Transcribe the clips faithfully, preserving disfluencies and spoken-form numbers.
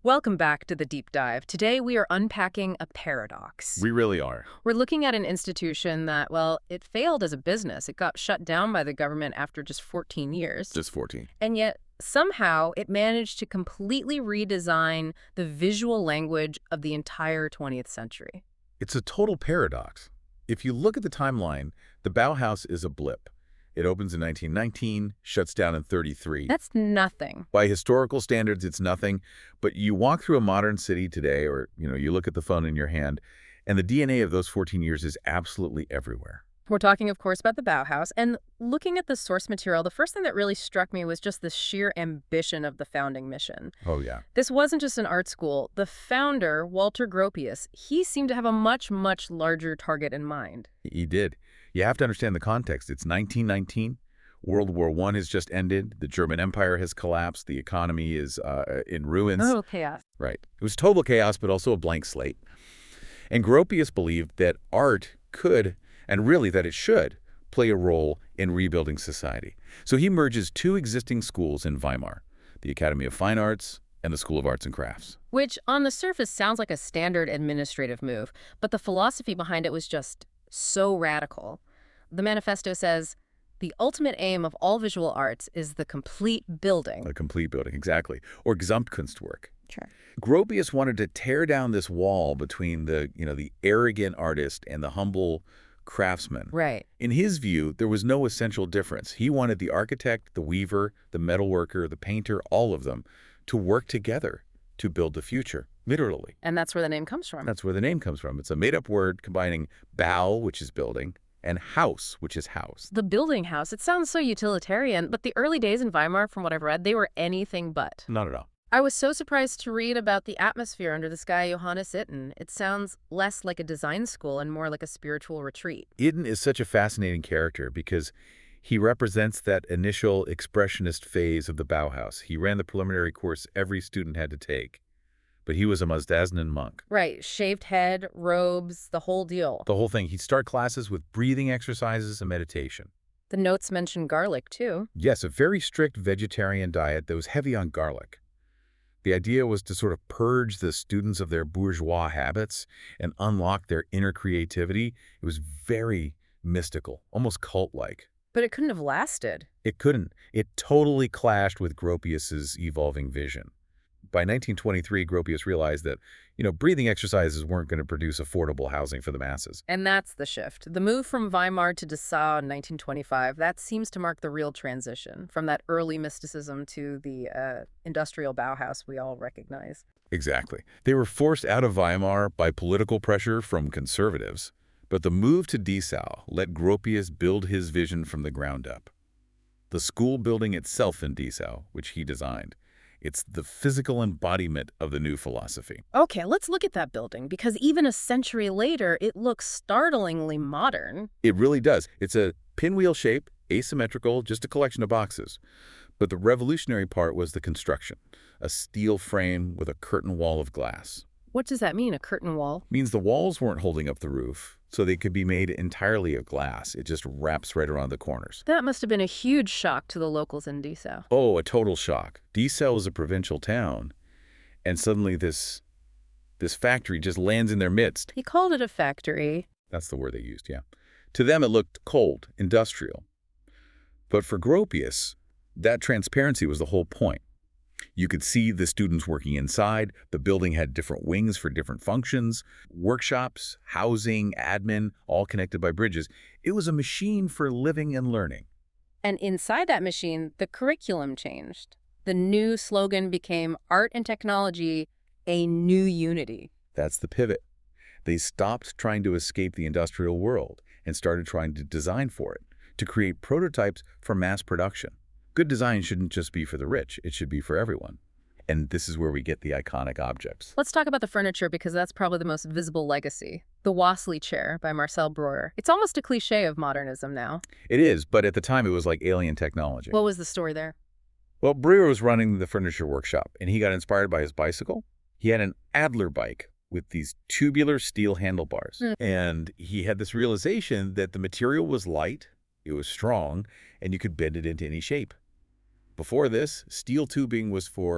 Welcome back to the deep dive. Today we are unpacking a paradox. We really are. We're looking at an institution that, well, it failed as a business. It got shut down by the government after just fourteen years. Just fourteen. And yet, somehow, it managed to completely redesign the visual language of the entire twentieth century. It's a total paradox. If you look at the timeline, the Bauhaus is a blip. It opens in nineteen nineteen, shuts down in thirty-three. That's nothing. By historical standards, it's nothing. But you walk through a modern city today, or you know, you look at the phone in your hand, and the D N A of those fourteen years is absolutely everywhere. We're talking, of course, about the Bauhaus. And looking at the source material, the first thing that really struck me was just the sheer ambition of the founding mission. Oh, yeah. This wasn't just an art school. The founder, Walter Gropius, he seemed to have a much, much larger target in mind. He did. You have to understand the context. It's nineteen nineteen. World War One has just ended. The German Empire has collapsed. The economy is uh, in ruins. Oh, chaos. Right. It was total chaos, but also a blank slate. And Gropius believed that art could, and really that it should, play a role in rebuilding society. So he merges two existing schools in Weimar, the Academy of Fine Arts and the School of Arts and Crafts. Which, on the surface, sounds like a standard administrative move, but the philosophy behind it was just so radical. The manifesto says, the ultimate aim of all visual arts is the complete building. A complete building, exactly. Or Gesamtkunstwerk. Sure. Gropius wanted to tear down this wall between the, you know, the arrogant artist and the humble craftsman. Right. In his view, there was no essential difference. He wanted the architect, the weaver, the metalworker, the painter, all of them, to work together to build the future, literally. And that's where the name comes from. That's where the name comes from. It's a made-up word combining Bau, which is building, and Haus, which is house. The building house, it sounds so utilitarian, but the early days in Weimar, from what I've read, they were anything but. Not at all. I was so surprised to read about the atmosphere under this guy, Johannes Itten. It sounds less like a design school and more like a spiritual retreat. Itten is such a fascinating character because he represents that initial expressionist phase of the Bauhaus. He ran the preliminary course every student had to take, but he was a Mazdaznan monk. Right, shaved head, robes, the whole deal. The whole thing. He'd start classes with breathing exercises and meditation. The notes mention garlic, too. Yes, a very strict vegetarian diet that was heavy on garlic. The idea was to sort of purge the students of their bourgeois habits and unlock their inner creativity. It was very mystical, almost cult-like. But it couldn't have lasted. It couldn't. It totally clashed with Gropius's evolving vision. By nineteen twenty-three, Gropius realized that, you know, breathing exercises weren't going to produce affordable housing for the masses. And that's the shift. The move from Weimar to Dessau in nineteen twenty-five, that seems to mark the real transition from that early mysticism to the uh, industrial Bauhaus we all recognize. Exactly. They were forced out of Weimar by political pressure from conservatives, but the move to Dessau let Gropius build his vision from the ground up. The school building itself in Dessau, which he designed, it's the physical embodiment of the new philosophy. Okay, let's look at that building, because even a century later, it looks startlingly modern. It really does. It's a pinwheel shape, asymmetrical, just a collection of boxes. But the revolutionary part was the construction, a steel frame with a curtain wall of glass. What does that mean, a curtain wall? Means the walls weren't holding up the roof, so they could be made entirely of glass. It just wraps right around the corners. That must have been a huge shock to the locals in Dessau. Oh, a total shock. Dessau is a provincial town, and suddenly this, this factory just lands in their midst. He called it a factory. That's the word they used, yeah. To them, it looked cold, industrial. But for Gropius, that transparency was the whole point. You could see the students working inside. The building had different wings for different functions, workshops, housing, admin, all connected by bridges. It was a machine for living and learning. And inside that machine, the curriculum changed. The new slogan became Art and Technology, a New Unity. That's the pivot. They stopped trying to escape the industrial world and started trying to design for it, to create prototypes for mass production. Good design shouldn't just be for the rich. It should be for everyone. And this is where we get the iconic objects. Let's talk about the furniture, because that's probably the most visible legacy. The Wassley chair by Marcel Breuer. It's almost a cliche of modernism now. It is, but at the time it was like alien technology. What was the story there? Well, Breuer was running the furniture workshop, and he got inspired by his bicycle. He had an Adler bike with these tubular steel handlebars. Mm. And he had this realization that the material was light, it was strong, and you could bend it into any shape. Before this, steel tubing was for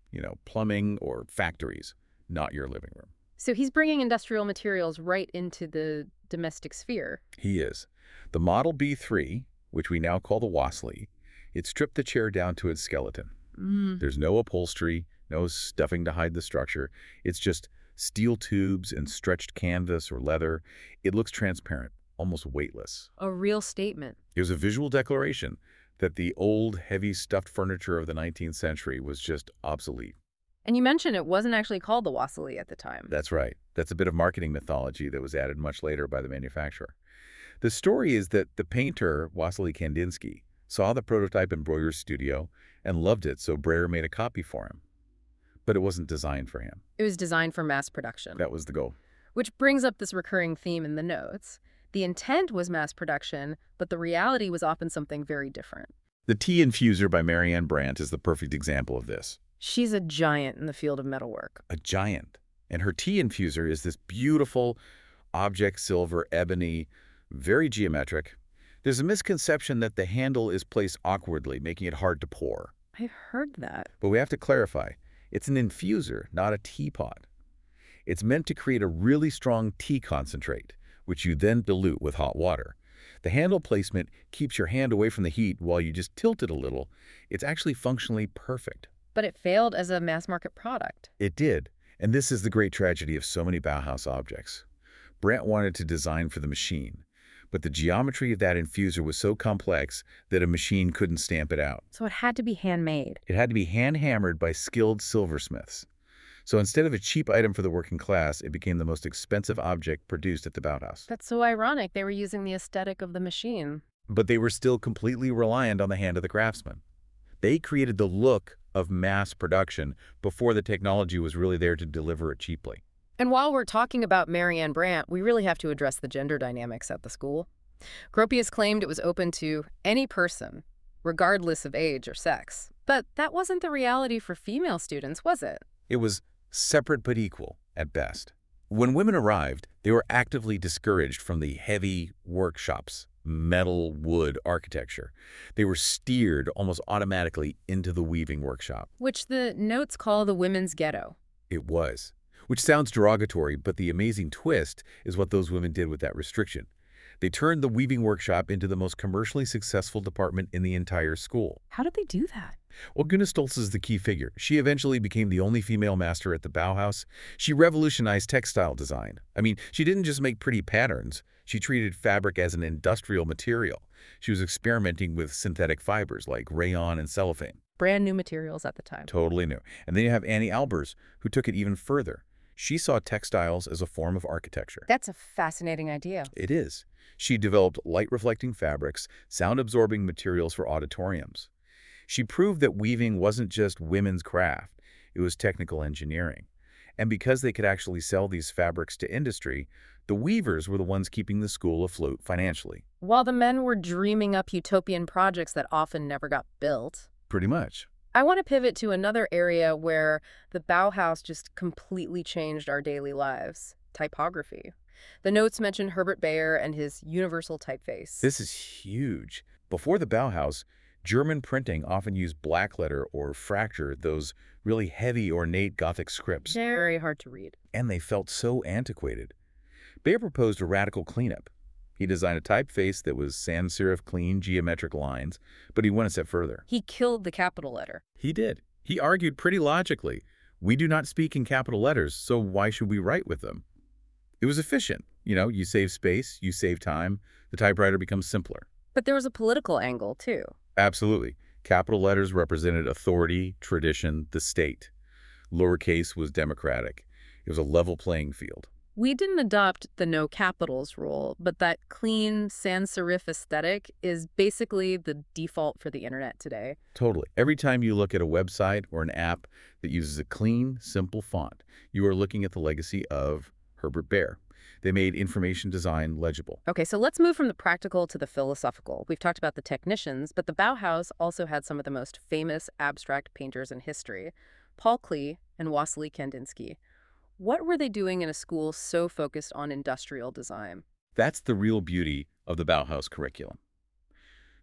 you know, plumbing or factories, not your living room. So he's bringing industrial materials right into the domestic sphere. He is. The Model B three, which we now call the Wassily, it stripped the chair down to its skeleton. Mm. There's no upholstery, no stuffing to hide the structure. It's just steel tubes and stretched canvas or leather. It looks transparent, almost weightless. A real statement. It was a visual declaration that the old, heavy stuffed furniture of the nineteenth century was just obsolete. And you mentioned it wasn't actually called the Wassily at the time. That's right. That's a bit of marketing mythology that was added much later by the manufacturer. The story is that the painter, Wassily Kandinsky, saw the prototype in Breuer's studio and loved it, so Breuer made a copy for him. But it wasn't designed for him. It was designed for mass production. That was the goal. Which brings up this recurring theme in the notes. The intent was mass production, but the reality was often something very different. The tea infuser by Marianne Brandt is the perfect example of this. She's a giant in the field of metalwork. A giant. And her tea infuser is this beautiful object silver ebony, very geometric. There's a misconception that the handle is placed awkwardly, making it hard to pour. I've heard that. But we have to clarify, it's an infuser, not a teapot. It's meant to create a really strong tea concentrate, which you then dilute with hot water. The handle placement keeps your hand away from the heat while you just tilt it a little. It's actually functionally perfect. But it failed as a mass-market product. It did, and this is the great tragedy of so many Bauhaus objects. Brandt wanted to design for the machine, but the geometry of that infuser was so complex that a machine couldn't stamp it out. So it had to be handmade. It had to be hand-hammered by skilled silversmiths. So instead of a cheap item for the working class, it became the most expensive object produced at the Bauhaus. That's so ironic. They were using the aesthetic of the machine. But they were still completely reliant on the hand of the craftsman. They created the look of mass production before the technology was really there to deliver it cheaply. And while we're talking about Marianne Brandt, we really have to address the gender dynamics at the school. Gropius claimed it was open to any person, regardless of age or sex. But that wasn't the reality for female students, was it? It was separate but equal, at best. When women arrived, they were actively discouraged from the heavy workshops, metal, wood architecture. They were steered almost automatically into the weaving workshop. Which the notes call the women's ghetto. It was. Which sounds derogatory, but the amazing twist is what those women did with that restriction. They turned the weaving workshop into the most commercially successful department in the entire school. How did they do that? Well, Gunna Stoltz is the key figure. She eventually became the only female master at the Bauhaus. She revolutionized textile design. I mean, she didn't just make pretty patterns. She treated fabric as an industrial material. She was experimenting with synthetic fibers like rayon and cellophane. Brand new materials at the time. Totally new. And then you have Annie Albers, who took it even further. She saw textiles as a form of architecture. That's a fascinating idea. It is. She developed light-reflecting fabrics, sound-absorbing materials for auditoriums. She proved that weaving wasn't just women's craft, it was technical engineering. And because they could actually sell these fabrics to industry, the weavers were the ones keeping the school afloat financially. While the men were dreaming up utopian projects that often never got built. Pretty much. I want to pivot to another area where the Bauhaus just completely changed our daily lives: typography. The notes mention Herbert Bayer and his universal typeface. This is huge. Before the Bauhaus, German printing often used blackletter or fracture, those really heavy, ornate Gothic scripts. Very hard to read. And they felt so antiquated. Bayer proposed a radical cleanup. He designed a typeface that was sans serif clean geometric lines, but he went a step further. He killed the capital letter. He did. He argued pretty logically. We do not speak in capital letters, so why should we write with them? It was efficient. You know, you save space, you save time, the typewriter becomes simpler. But there was a political angle, too. Absolutely. Capital letters represented authority, tradition, the state. Lowercase was democratic. It was a level playing field. We didn't adopt the no capitals rule, but that clean sans serif aesthetic is basically the default for the internet today. Totally. Every time you look at a website or an app that uses a clean, simple font, you are looking at the legacy of Herbert Bayer. They made information design legible. Okay, so let's move from the practical to the philosophical. We've talked about the technicians, but the Bauhaus also had some of the most famous abstract painters in history: Paul Klee and Wassily Kandinsky. What were they doing in a school so focused on industrial design? That's the real beauty of the Bauhaus curriculum.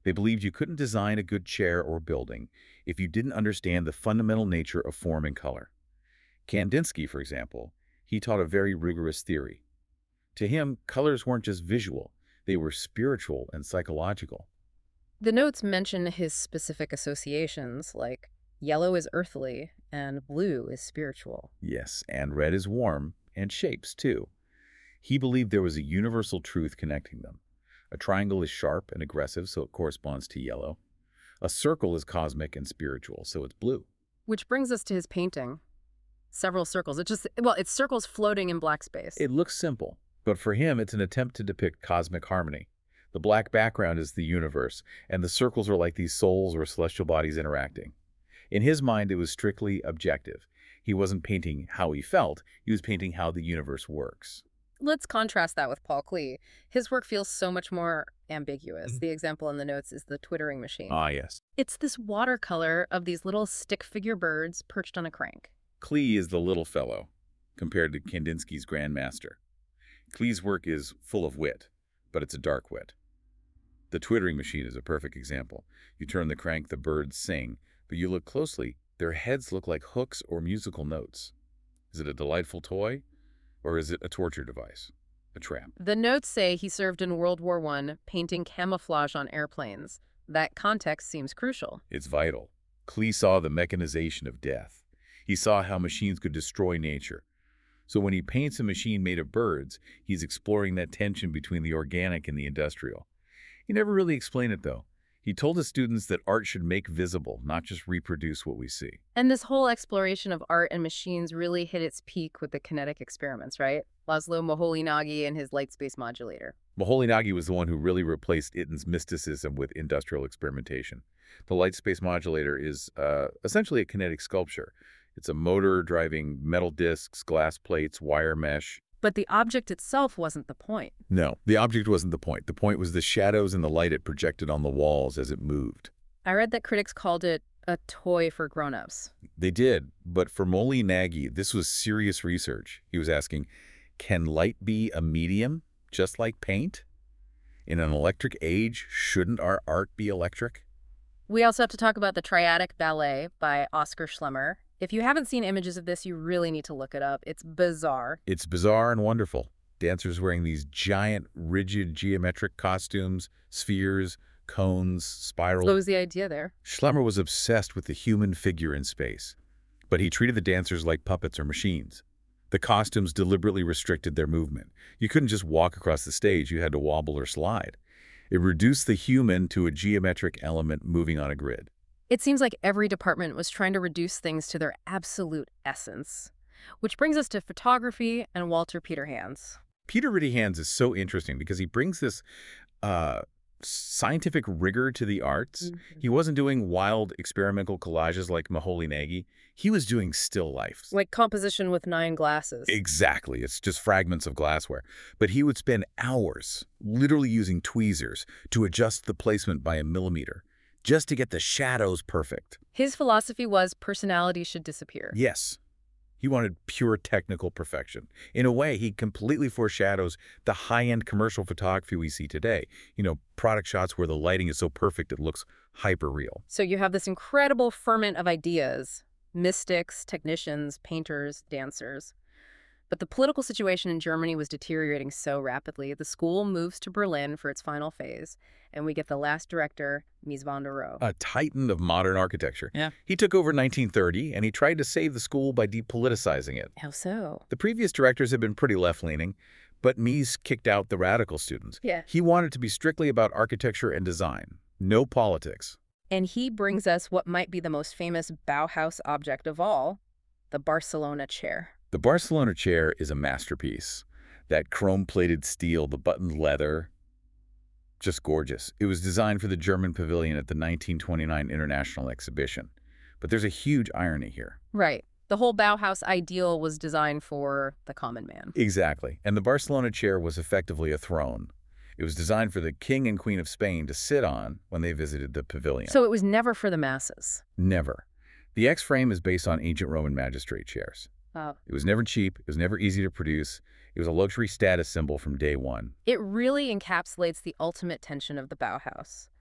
They believed you couldn't design a good chair or building if you didn't understand the fundamental nature of form and color. Kandinsky, for example, he taught a very rigorous theory. To him, colors weren't just visual, they were spiritual and psychological. The notes mention his specific associations, like yellow is earthly and blue is spiritual. Yes, and red is warm, and shapes, too. He believed there was a universal truth connecting them. A triangle is sharp and aggressive, so it corresponds to yellow. A circle is cosmic and spiritual, so it's blue. Which brings us to his painting. Several circles. It just, well, it's circles floating in black space. It looks simple, but for him, it's an attempt to depict cosmic harmony. The black background is the universe, and the circles are like these souls or celestial bodies interacting. In his mind, it was strictly objective. He wasn't painting how he felt, he was painting how the universe works. Let's contrast that with Paul Klee. His work feels so much more ambiguous. The example in the notes is the twittering machine. Ah, yes. It's this watercolor of these little stick figure birds perched on a crank. Klee is the little fellow, compared to Kandinsky's grandmaster. Klee's work is full of wit, but it's a dark wit. The twittering machine is a perfect example. You turn the crank, the birds sing, but you look closely, their heads look like hooks or musical notes. Is it a delightful toy, or is it a torture device, a trap? The notes say he served in World War One, painting camouflage on airplanes. That context seems crucial. It's vital. Klee saw the mechanization of death. He saw how machines could destroy nature. So when he paints a machine made of birds, he's exploring that tension between the organic and the industrial. He never really explained it, though. He told his students that art should make visible, not just reproduce what we see. And this whole exploration of art and machines really hit its peak with the kinetic experiments, right? Laszlo Moholy-Nagy and his light space modulator. Moholy-Nagy was the one who really replaced Itten's mysticism with industrial experimentation. The light space modulator is uh, essentially a kinetic sculpture. It's a motor driving metal discs, glass plates, wire mesh. But the object itself wasn't the point. No, the object wasn't the point. The point was the shadows and the light it projected on the walls as it moved. I read that critics called it a toy for grown-ups. They did, but for Moholy-Nagy, this was serious research. He was asking, can light be a medium, just like paint? In an electric age, shouldn't our art be electric? We also have to talk about the Triadic Ballet by Oskar Schlemmer. If you haven't seen images of this, you really need to look it up. It's bizarre. It's bizarre and wonderful. Dancers wearing these giant, rigid, geometric costumes, spheres, cones, spirals. What was the idea there? Schlemmer was obsessed with the human figure in space, but he treated the dancers like puppets or machines. The costumes deliberately restricted their movement. You couldn't just walk across the stage, you had to wobble or slide. It reduced the human to a geometric element moving on a grid. It seems like every department was trying to reduce things to their absolute essence. Which brings us to photography and Walter Peterhans. Peter Riddihands is so interesting because he brings this uh, scientific rigor to the arts. Mm-hmm. He wasn't doing wild experimental collages like Moholy-Nagy. He was doing still lifes. Like composition with nine glasses. Exactly. It's just fragments of glassware. But he would spend hours literally using tweezers to adjust the placement by a millimeter, just to get the shadows perfect. His philosophy was personality should disappear. Yes. He wanted pure technical perfection. In a way, he completely foreshadows the high-end commercial photography we see today. You know, product shots where the lighting is so perfect it looks hyper-real. So you have this incredible ferment of ideas, mystics, technicians, painters, dancers. But the political situation in Germany was deteriorating so rapidly, the school moves to Berlin for its final phase, and we get the last director, Mies van der Rohe. A titan of modern architecture. Yeah. He took over in nineteen thirty, and he tried to save the school by depoliticizing it. How so? The previous directors had been pretty left-leaning, but Mies kicked out the radical students. Yeah. He wanted to be strictly about architecture and design, no politics. And he brings us what might be the most famous Bauhaus object of all, the Barcelona chair. The Barcelona chair is a masterpiece. That chrome-plated steel, the buttoned leather, just gorgeous. It was designed for the German pavilion at the nineteen twenty-nine International Exhibition. But there's a huge irony here. Right. The whole Bauhaus ideal was designed for the common man. Exactly. And the Barcelona chair was effectively a throne. It was designed for the King and Queen of Spain to sit on when they visited the pavilion. So it was never for the masses? Never. The X-frame is based on ancient Roman magistrate chairs. Oh. It was never cheap. It was never easy to produce. It was a luxury status symbol from day one. It really encapsulates the ultimate tension of the Bauhaus.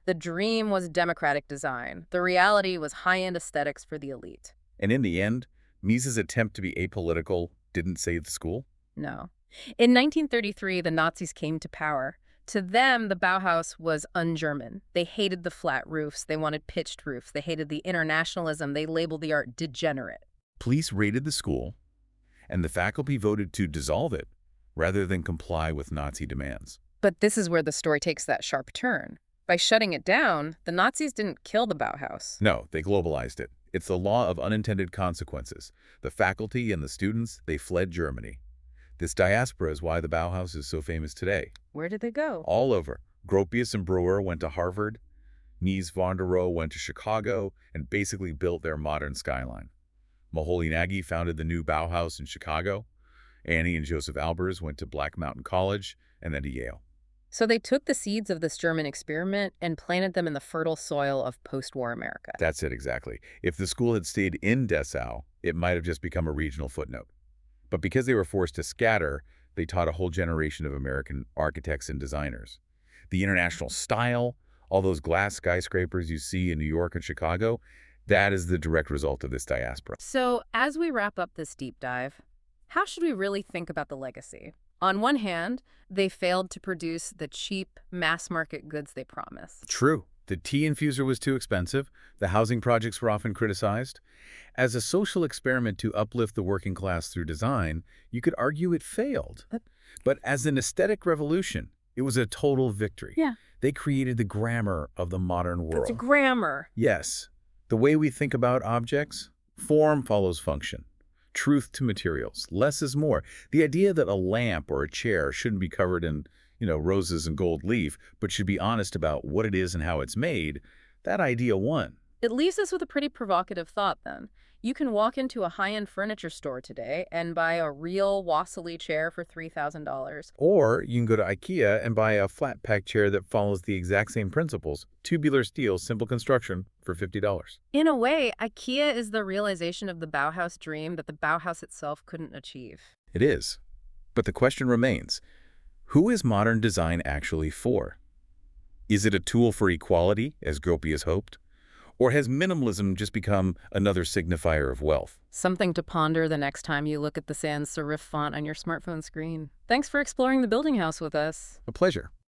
The dream was democratic design. The reality was high-end aesthetics for the elite. And in the end, Mies's attempt to be apolitical didn't save the school? No. In nineteen thirty-three, the Nazis came to power. To them, the Bauhaus was un-German. They hated the flat roofs. They wanted pitched roofs. They hated the internationalism. They labeled the art degenerate. Police raided the school, and the faculty voted to dissolve it rather than comply with Nazi demands. But this is where the story takes that sharp turn. By shutting it down, the Nazis didn't kill the Bauhaus. No, they globalized it. It's the law of unintended consequences. The faculty and the students, they fled Germany. This diaspora is why the Bauhaus is so famous today. Where did they go? All over. Gropius and Breuer went to Harvard. Mies van der Rohe went to Chicago and basically built their modern skyline. Moholy Nagy founded the new Bauhaus in Chicago. Annie and Joseph Albers went to Black Mountain College and then to Yale. So they took the seeds of this German experiment and planted them in the fertile soil of post-war America. That's it, exactly. If the school had stayed in Dessau, it might have just become a regional footnote. But because they were forced to scatter, they taught a whole generation of American architects and designers. The international style, all those glass skyscrapers you see in New York and Chicago, that is the direct result of this diaspora. So as we wrap up this deep dive, how should we really think about the legacy? On one hand, they failed to produce the cheap, mass-market goods they promised. True. The tea infuser was too expensive. The housing projects were often criticized. As a social experiment to uplift the working class through design, you could argue it failed. But, but as an aesthetic revolution, it was a total victory. Yeah. They created the grammar of the modern world. That's grammar. Yes. The way we think about objects, form follows function. Truth to materials. Less is more. The idea that a lamp or a chair shouldn't be covered in, you know, roses and gold leaf, but should be honest about what it is and how it's made, that idea won. It leaves us with a pretty provocative thought, then. You can walk into a high-end furniture store today and buy a real Wassily chair for three thousand dollars. Or you can go to IKEA and buy a flat-pack chair that follows the exact same principles, tubular steel, simple construction, for fifty dollars. In a way, IKEA is the realization of the Bauhaus dream that the Bauhaus itself couldn't achieve. It is. But the question remains, who is modern design actually for? Is it a tool for equality, as Gropius hoped? Or has minimalism just become another signifier of wealth? Something to ponder the next time you look at the sans serif font on your smartphone screen. Thanks for exploring the building house with us. A pleasure.